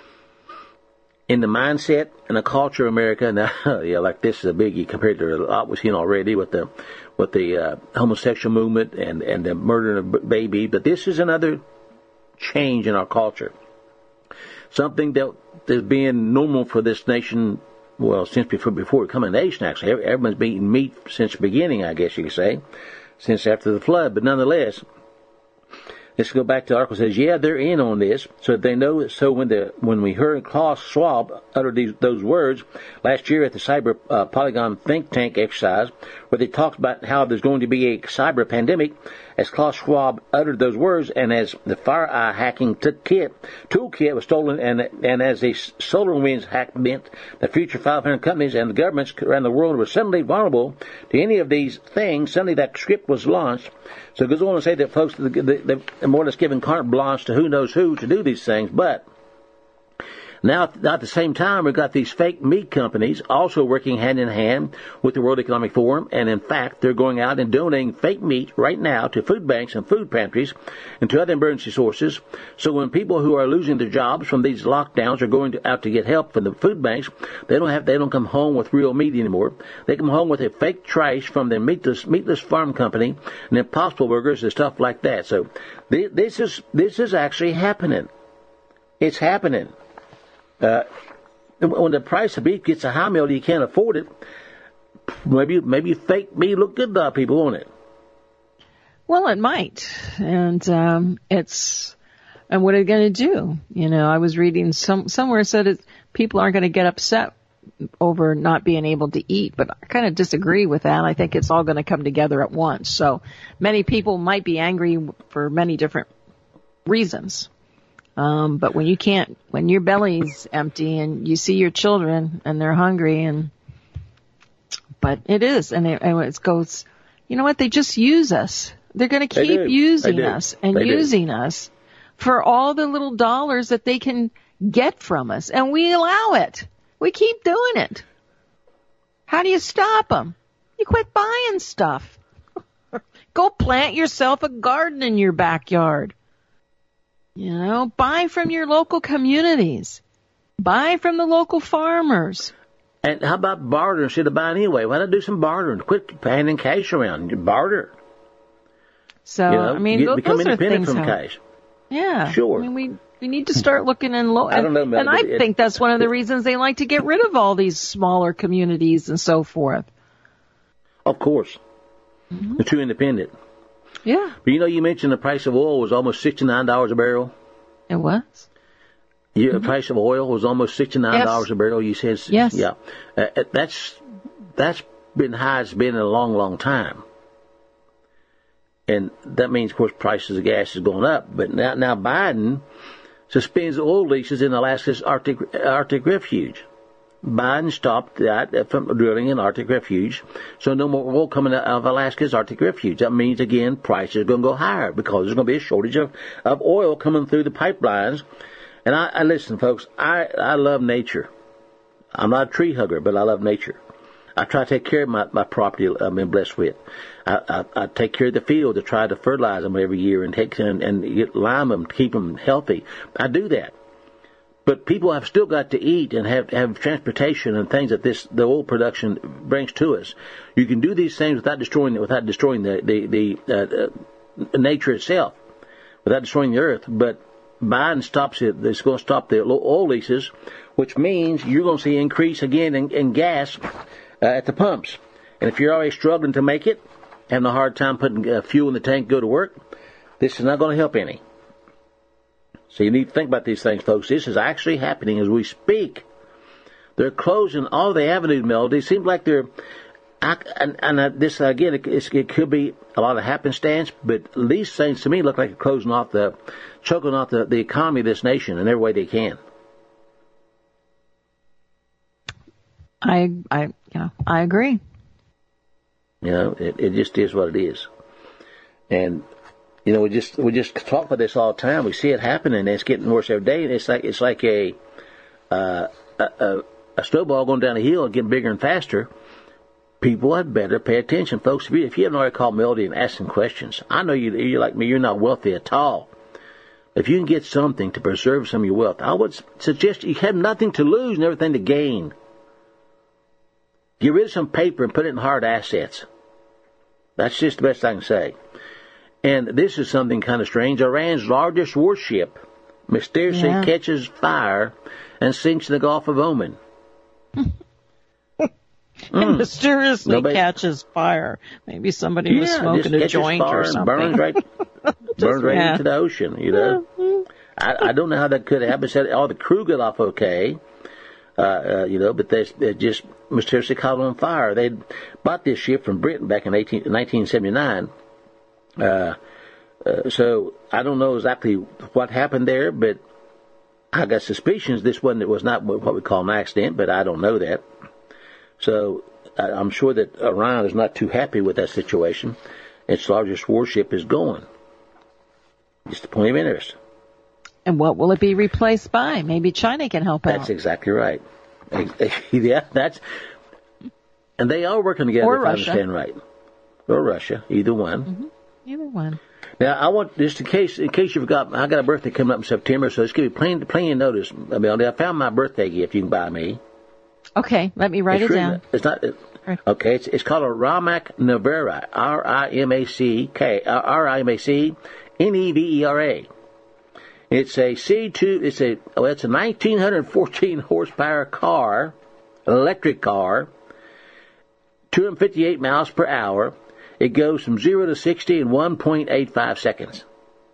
in the mindset and the culture of America. Now, yeah, like this is a biggie compared to a lot we've seen already with the with the uh, homosexual movement and, and the murder of a baby. But this is another change in our culture. Something that is being normal for this nation, well, since before, before becoming a nation, actually. Everyone's been eating meat since the beginning, I guess you could say, since after the flood. But nonetheless, let's go back to the article. It says, yeah, they're in on this, so they know. So when the when we heard Klaus Schwab utter these, those words last year at the Cyber uh, Polygon think tank exercise, where they talked about how there's going to be a cyber pandemic, as Klaus Schwab uttered those words, and as the FireEye hacking kit toolkit was stolen, and and as the SolarWinds hack meant the future five hundred companies and the governments around the world were suddenly vulnerable to any of these things, suddenly that script was launched. So it goes on to say that folks, they're more or less giving carte blanche to who knows who to do these things. But now, at the same time, we've got these fake meat companies also working hand in hand with the World Economic Forum. And in fact, they're going out and donating fake meat right now to food banks and food pantries and to other emergency sources. So when people who are losing their jobs from these lockdowns are going to, out to get help from the food banks, they don't have, they don't come home with real meat anymore. They come home with a fake trash from their meatless, meatless farm company and Impossible Burgers and stuff like that. So this is, this is actually happening. It's happening. Uh, when the price of beef gets a high meal, you can't afford it. Maybe, maybe fake meat look good to our people, won't it? Well, it might, and um, it's, and what are they going to do? You know, I was reading some somewhere it said it, people aren't going to get upset over not being able to eat, but I kind of disagree with that. I think it's all going to come together at once. So many people might be angry for many different reasons. Um, but when you can't, when your belly's empty and you see your children and they're hungry and, but it is, and it, and it goes, you know what, they just use us. They're going to keep using us and they using do. us for all the little dollars that they can get from us. And we allow it. We keep doing it. How do you stop them? You quit buying stuff. Go plant yourself a garden in your backyard. You know, buy from your local communities. Buy from the local farmers. And how about barter instead of buying anyway? Why not do some bartering? Quit handing cash around. You barter. So, you know, I mean, get, those become are independent things from how, cash. Yeah. Sure. I mean, we, we need to start looking in low. I don't know, and I it, think that's one of the reasons they like to get rid of all these smaller communities and so forth. Of course. Mm-hmm. They're too independent. Yeah. But you know, you mentioned the price of oil was almost sixty-nine dollars a barrel. It was? Yeah, Mm-hmm. the price of oil was almost sixty-nine dollars yes. a barrel. You said, yes. Yeah. Uh, that's, that's been high as it's been in a long, long time. And that means, of course, prices of gas is going up. But now, now Biden suspends oil leases in Alaska's Arctic, Arctic refuge. Biden stopped that from drilling in Arctic refuge, so no more oil coming out of Alaska's Arctic refuge. That means, again, prices are going to go higher because there's going to be a shortage of, of oil coming through the pipelines. And I, I listen, folks, I, I love nature. I'm not a tree hugger, but I love nature. I try to take care of my, my property I've been blessed with. I, I, I take care of the field to try to fertilize them every year and take and, and get, lime them, keep them healthy. I do that. But people have still got to eat and have have transportation and things that this the oil production brings to us. You can do these things without destroying without destroying the the, the uh, uh, nature itself, without destroying the earth. But Biden stops it. It's going to stop the oil leases, which means you're going to see increase again in, in gas uh, at the pumps. And if you're already struggling to make it, having a hard time putting uh, fuel in the tank, to go to work, this is not going to help any. So you need to think about these things, folks. This is actually happening as we speak. They're closing all the Avenue, Melody. It seems like they're, I, and, and uh, this again, it, it could be a lot of happenstance, but these things to me look like they're closing off the, choking off the, the economy of this nation in every way they can. I, I, yeah, I agree. You know, it, it just is what it is. And, you know, we just we just talk about this all the time. We see it happening, and it's getting worse every day. And it's like it's like a uh, a, a, a snowball going down a hill and getting bigger and faster. People had better pay attention, folks. If you, if you haven't already called Melody and asked some questions, I know you, you're like me. You're not wealthy at all. If you can get something to preserve some of your wealth, I would suggest you have nothing to lose and everything to gain. Get rid of some paper and put it in hard assets. That's just the best I can say. And this is something kind of strange. Iran's largest warship mysteriously yeah. catches fire and sinks in the Gulf of Oman. It mm. mysteriously Nobody, catches fire. Maybe somebody yeah, was smoking a joint or something. Burns right, burns right yeah. into the ocean, you know. Mm-hmm. I, I don't know how that could happen. Said all the crew got off okay, uh, uh, you know, but they, they just mysteriously caught on fire. They bought this ship from Britain back in nineteen seventy-nine. Uh, uh, so I don't know exactly what happened there, but I got suspicions this wasn't, it was not what we call an accident, but I don't know that. So I, I'm sure that Iran is not too happy with that situation. Its largest warship is going. Just a point of interest. And what will it be replaced by? Maybe China can help That's out. exactly right. Yeah, that's, and they are working together, Or if Russia. I understand right. Or Russia, either one. Mm-hmm. Either one. Now, I want, just in case, in case you forgot, I got a birthday coming up in September, so just give you plain, plain notice. I mean, I found my birthday gift you can buy me. Okay, let me write it's it written, down. It's not, it, Right. okay, it's, it's called a Rimac Nevera, R I M A C K, R I M A C N E V E R A. It's a C two, it's a, well, it's a nineteen fourteen horsepower car, an electric car, two hundred fifty-eight miles per hour. It goes from zero to sixty in one point eight five seconds.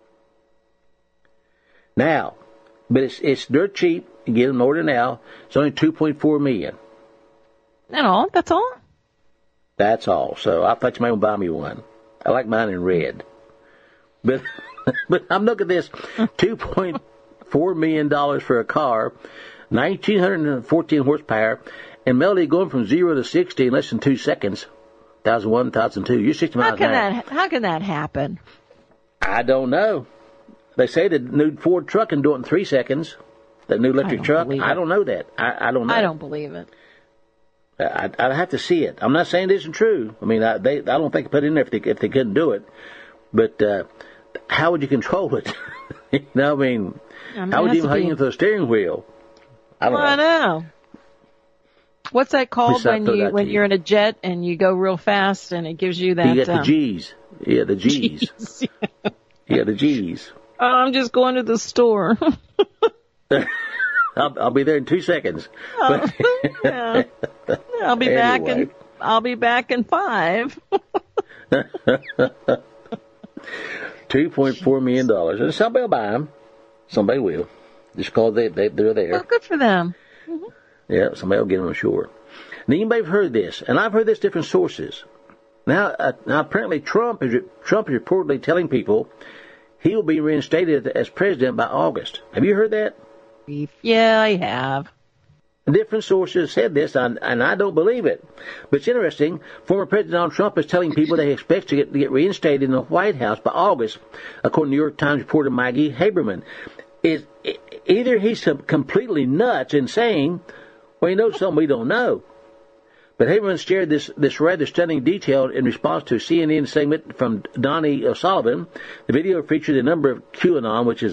Now, but it's it's dirt cheap. You get them ordered now. It's only two point four million. And all? That's all? That's all. So I thought you might want to buy me one. I like mine in red. But but I'm looking at this, two point four million dollars for a car, nineteen fourteen horsepower, and Melody going from zero to sixty in less than two seconds. one thousand one, one thousand two. You're sixty miles How can an hour. that how can that happen? I don't know. They say the new Ford truck can do it in three seconds. The new electric I don't truck. believe I it. don't know that. I, I don't know. I don't believe it. I, I'd have to see it. I'm not saying this isn't true. I mean, I, they, I don't think they put it in there if they, if they couldn't do it. But uh, how would you control it? you know, I mean, I mean, how it would has you even to hang be- into the steering wheel? I don't I know. know. What's that called Listen, I'll when throw you that when to you're you. in a jet and you go real fast and it gives you that? You got um, the G's. Yeah, the G's. G's. Yeah, the G's. Oh, I'm just going to the store. I'll, I'll be there in two seconds. Oh, yeah. I'll be back in Anyway. I'll be back in five. two point four million dollars. And somebody will buy them. Somebody will. Just because they, they, they're there. Well, good for them. Yeah, somebody will get them, I'm sure. Now, anybody have heard this? And I've heard this different sources. Now, uh, now apparently Trump is, Trump is reportedly telling people he will be reinstated as president by August. Have you heard that? Yeah, I have. Different sources said this, and, and I don't believe it. But it's interesting. Former President Donald Trump is telling people that he expects to get, to get reinstated in the White House by August, according to New York Times reporter Maggie Haberman. Is either he's completely nuts, insane, or he knows something we don't know. But Haberman shared this, this rather stunning detail in response to a C N N segment from Donnie O'Sullivan. The video featured a number of QAnon, which is a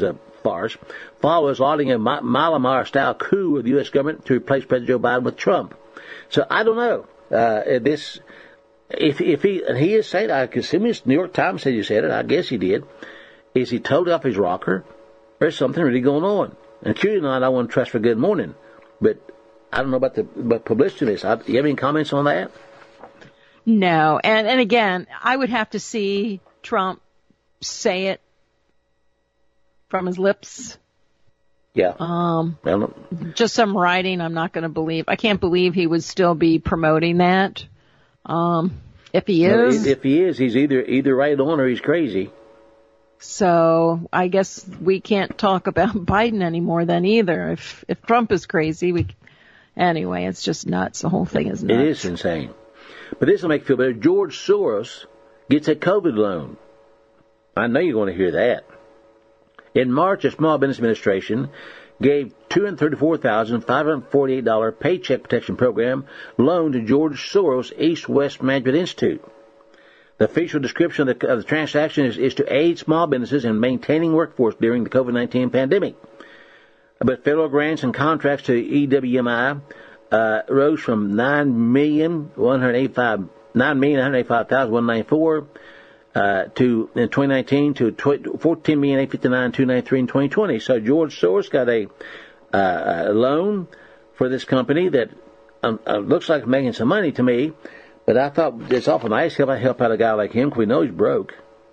farce follows lauding a Malamar-style coup of the U S government to replace President Joe Biden with Trump. So I don't know. Uh, this, if if he and he is saying, I assume it's New York Times said he said it. I guess he did. Is he totally off his rocker? There's something really going on. And Q and I don't want to trust for Good Morning, but I don't know about the about publicity of this. I, do you have any comments on that? No, and and again, I would have to see Trump say it from his lips. Yeah. Um, Well, just some writing, I'm not going to believe. I can't believe he would still be promoting that. Um, if he no, is. if he is, he's either either right on or he's crazy. So I guess we can't talk about Biden anymore then either. If if Trump is crazy, we anyway, it's just nuts. The whole thing is nuts. It is insane. But this will make you feel better. George Soros gets a COVID loan. I know you're going to hear that. In March, the Small Business Administration gave two hundred thirty-four thousand five hundred forty-eight dollars Paycheck Protection Program loan to George Soros East West Management Institute. The official description of the, of the transaction is, is to aid small businesses in maintaining workforce during the COVID nineteen pandemic. But federal grants and contracts to E W M I uh, rose from nine million one hundred eighty-five nine million one hundred eighty-five thousand one hundred ninety-four uh, to in twenty nineteen to fourteen million eight hundred fifty-nine thousand two hundred ninety-three in twenty twenty. So George Soros got a, uh, a loan for this company that um, uh, looks like making some money to me. But I thought it's awful nice to help, help out a guy like him because we know he's broke.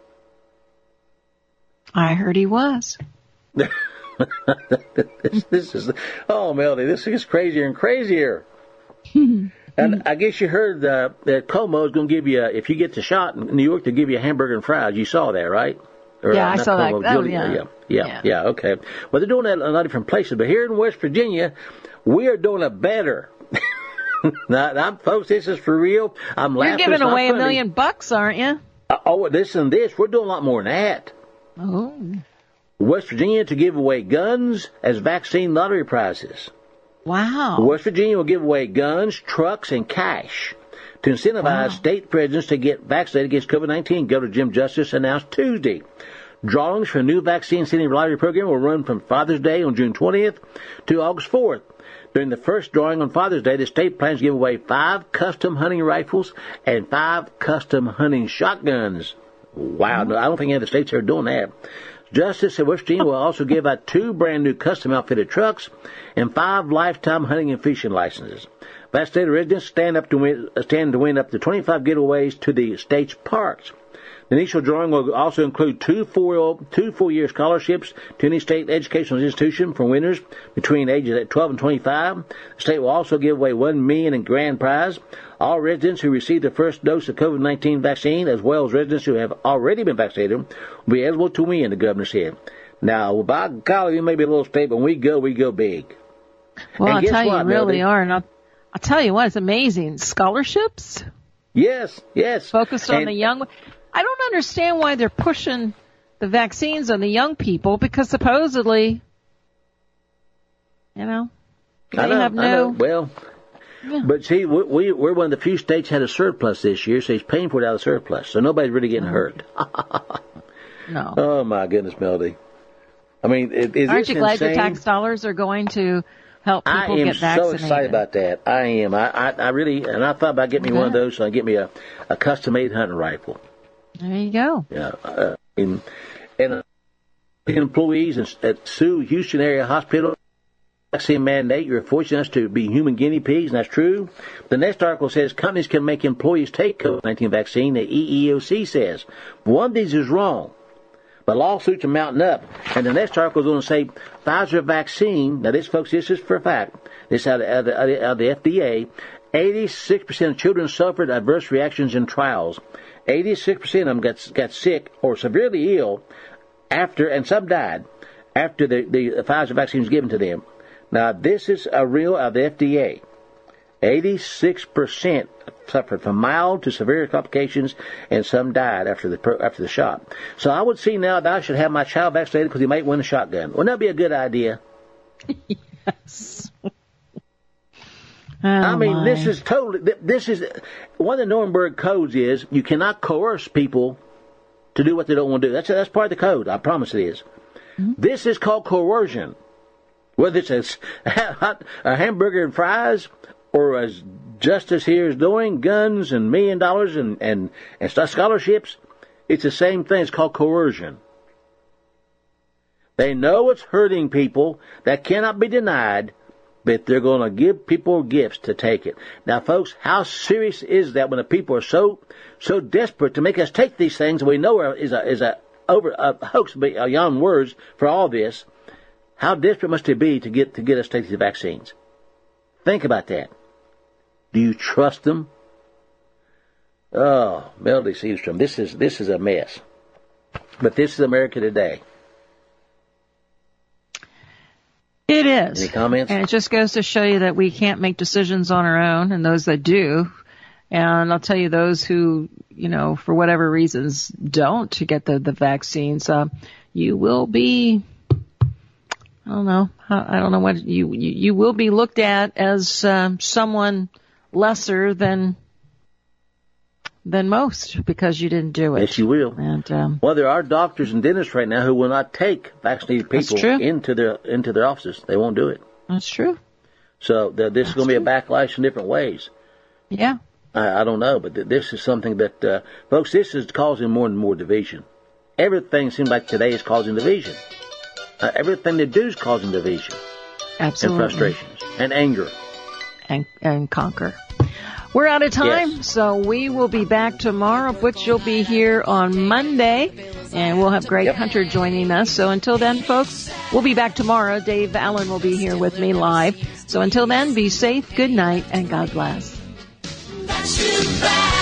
I heard he was. this, this is, oh, Melody, this gets crazier and crazier. And I guess you heard uh, that Como is going to give you, a, if you get the shot in New York, they'll give you a hamburger and fries. You saw that, right? Or, yeah, uh, I not saw Como, that. Oh, Julia, yeah. yeah. Yeah, yeah. yeah, okay. Well, they're doing that in a lot of different places. But here in West Virginia, we are doing it better. Now, now, folks, this is for real. I'm laughing. You're giving It's not away a funny. million bucks, aren't you? Uh, oh, listen to this. We're doing a lot more than that. Oh. West Virginia to give away guns as vaccine lottery prizes. Wow. West Virginia will give away guns, trucks, and cash to incentivize Wow. state presidents to get vaccinated against COVID nineteen. Governor Jim Justice announced Tuesday. Drawings for a new vaccine incentive lottery program will run from Father's Day on June twentieth to August fourth. During the first drawing on Father's Day, the state plans to give away five custom hunting rifles and five custom hunting shotguns. Wow, no, I don't think any of the states are doing that. Justice said West Virginia will also give out two brand new custom outfitted trucks and five lifetime hunting and fishing licenses. Vaccinated residents stand up to win, stand to win up to twenty-five giveaways to the state's parks. The initial drawing will also include two four two four-year scholarships to any state educational institution for winners between ages twelve and twenty-five. The state will also give away one million dollars in grand prize. All residents who receive their first dose of COVID nineteen vaccine, as well as residents who have already been vaccinated, will be eligible to win, the governor said. Now, by golly, it may be a little state, but when we go, we go big. Well, And I'll guess tell you, what, you really Melody? are. And I'll, I'll tell you what, it's amazing. Scholarships Yes, yes. focused on And- the young. I don't understand why they're pushing the vaccines on the young people because supposedly, you know, they I know, have I know. no. Well, Yeah. but see, we, we, we're one of the few states that had a surplus this year, so he's paying for it out of surplus. So nobody's really getting hurt. No. Oh, my goodness, Melody. I mean, is, is Aren't this you glad insane? your tax dollars are going to help I people am get vaccinated? so excited about that. I am. I, I, I really, and I thought about getting me one of Okay. those so I can get me a, a custom-made hunting rifle. There you go. Yeah. Uh, and, and uh, employees at, at Sioux Houston area hospital vaccine mandate. You're forcing us to be human guinea pigs, and that's true. The next article says companies can make employees take COVID nineteen vaccine, the E E O C says. One of these is wrong. But lawsuits are mounting up. And the next article is going to say Pfizer vaccine, now this, folks, this is for a fact. This is out of, out of, out of the F D A. eighty-six percent of children suffered adverse reactions in trials. eighty-six percent of them got, got sick or severely ill after, and some died, after the, the Pfizer vaccine was given to them. Now, this is a real of the F D A. eighty-six percent suffered from mild to severe complications, and some died after the after the shot. So I would see now that I should have my child vaccinated because he might win a shotgun. Wouldn't that be a good idea? Yes. Oh, I mean, my. this is totally, this is, one of the Nuremberg codes is you cannot coerce people to do what they don't want to do. That's that's part of the code. I promise it is. Mm-hmm. This is called coercion. Whether it's a, a hamburger and fries, or as Justice here is doing, guns and million dollars and, and, and scholarships, it's the same thing. It's called coercion. They know it's hurting people. That cannot be denied, but they're going to give people gifts to take it. Now, folks, how serious is that when the people are so so desperate to make us take these things that we know are, is a is a over a hoax beyond words for all this? How desperate must they be to get to get us to take these vaccines? Think about that. Do you trust them? Oh, Melody Seedstrom, this is this is a mess. But this is America today. It is. Any comments? And it just goes to show you that we can't make decisions on our own, and those that do. And I'll tell you, those who, you know, for whatever reasons don't to get the, the vaccines, uh, you will be, I don't know, I don't know what, you, you, you will be looked at as um, someone lesser than than most because you didn't do it. Yes, you will. And um, well, there are doctors and dentists right now who will not take vaccinated people into their into their offices. They won't do it. That's true. So the, this That's is going to be true. a backlash in different ways. Yeah. I, I don't know, but th- this is something that, uh, folks, this is causing more and more division. Everything seems like today is causing division. Uh, everything they do is causing division. Absolutely. And frustrations and anger. And, and conquer. We're out of time, Yes. so we will be back tomorrow. Butch will be here on Monday, and we'll have Greg Yep. Hunter joining us. So until then, folks, we'll be back tomorrow. Dave Allen will be here with me live. So until then, be safe, good night, and God bless. That's too bad.